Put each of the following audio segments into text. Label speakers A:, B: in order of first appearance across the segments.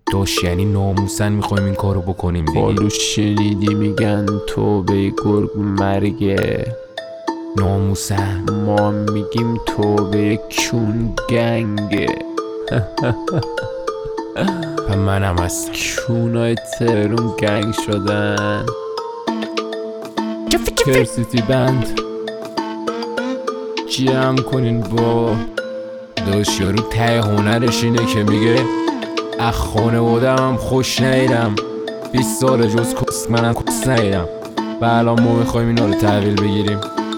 A: داشت یعنی ناموسن میخوایم این کارو بکنیم دیگه.
B: حالو شنیدی میگن توبه گرگ مرگه،
A: ناموسن
B: ما میگیم توبه کون گنگه.
A: و منم از
B: کونای تهرون گنگ شدن. کرسیتی بند جمع کنین با
A: داشت یارو ته هنرش اینه که میگه اخ خانوادم هم خوش نیدم 20 سال جز کس منم کس نیدم و الان ما میخوایم اینا رو تحویل بگیریم.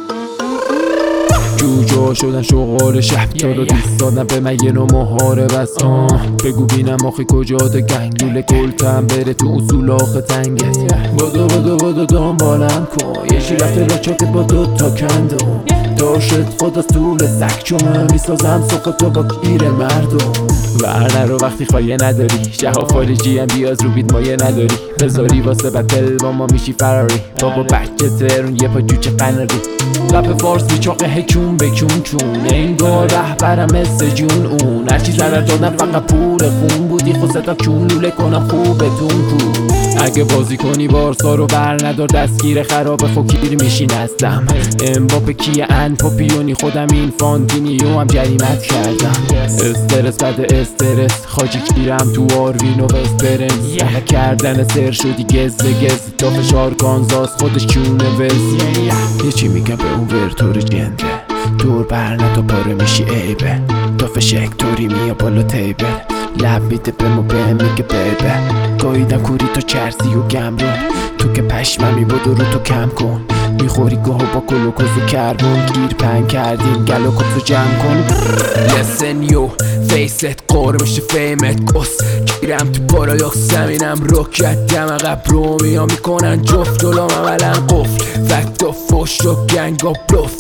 B: جوجا شدن شغال شب تا رو دوست دادن به من یه نوع محارب است. بگو بینم آخی کجا ده گنگ لوله گلتم بره تو اصول آخه تنگت. بدو دنبالم کن یه چی رفته لاچاکت با 2 تا کندم داشت خود از طول سک چون میسازم سخت تو با گیر مردم. ورنه رو وقتی خواهیه نداری جها فالجی هم بیاز رو بیت مایه نداری بذاری واسه بتل با ما میشی فراری بابا بچه ترون یه پا جوچه قناری رپ فارس میچاقه هکون بکون چون انگار رهبرم مثل جون اون هرچی ضرر دادم فقط پول خون بودی خود ستا کون لوله کنم خوبتون کو. اگه بازی کنی بارسا رو بر ندار دستگیر خراب فکیر میشین هستم امباپه کیه ان پاپیونی خودم این فانتینیو هم جریمت کردم. استرس بعد استرس خاجی کیرم تو آروین و وسترنز کردن سر شدی گز تا فشار کانزاس خودش کونه وز. یه چی میگم به اون ورتور جنده دور برنه تا پاره میشی عیبه تا فشکتوری میا بالا تیبل لب میده به ما به میگه بیبه گاییدم کوری تو چرسی و گمرون تو که پشممی بودو رو تو کم کن میخوری گاهو با گلوکوز و کربون گیر پنگ کردیم گلوکوز رو جمع کن.
A: listen you فیست قور میشه فیمت قص گیرم تو پارایاخ زمینم روکت دم عقب رو میام میکنن جفت جلوم عملا قفل فکت و فش و گنگا بلوف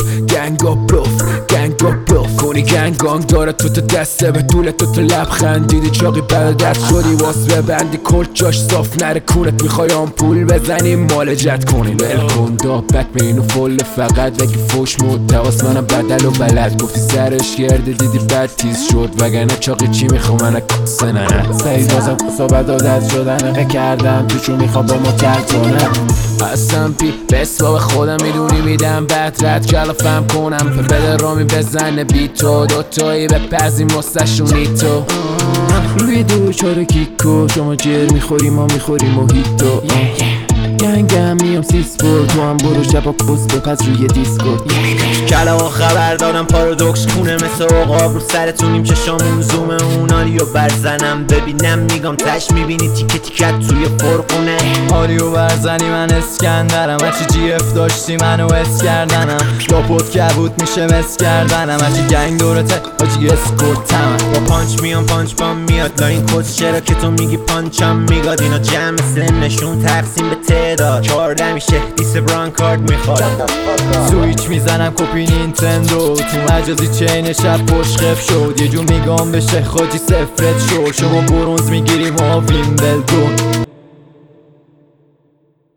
A: کنی گنگانگ داره تو دسته به طول تو لبخند دیدی چاقی بعد دست شدی واس ببندی کل جاش صاف نره کونت میخوای آمپول بزنی مال جد کنی ولکن دابک بینو فل فقط وگی فش مدواس منم بدل و بلد گفتی سرش گرده دیدی بد تیز شد وگرنه چاقی چی میخوام من کسه ننه سعید بازم صحبت عادت شدن کردم توشو میخوام با ما کرد کنم هستم پی بس با خودم میدونی میدم بعد رد کلافم کنم بده رامی بزنه بی تو دوتایی به پزی مستشونی تو
B: روی دوچار کیکو شما جر میخوری ما میخوریم موهیتو گنگم میام سیسپور تو هم برو شبا کس بپس روی دیسکورد
C: کلا و خبر دادم پارادوکس کونه مثل عقاب رو سرتونیم چشامون زوم اون آریو برزنم ببینم میگم تش میبینی تیکه تیکت توی فرقونه
D: آریو برزنی من اسکندرم هرچی جی اف داشتی منو اس کردنم داپوت کبوت میشه مس کردنم هرچی گنگ دورته حاجی اسکورتم
C: با پانچ میام پانچ بام میاد لا این کس چرا که تو میگی پانچم میگاد اینا جمع سنشون تقسیم به تعداد 14 میشه دیس بران کارد میخواد
D: سویچ میزنم کپی نینتندو تو مجازی چین شب پشت خف شد یه جور میگم بشه خاجی سفرت شد شما برونز میگیریم و ویمبلدون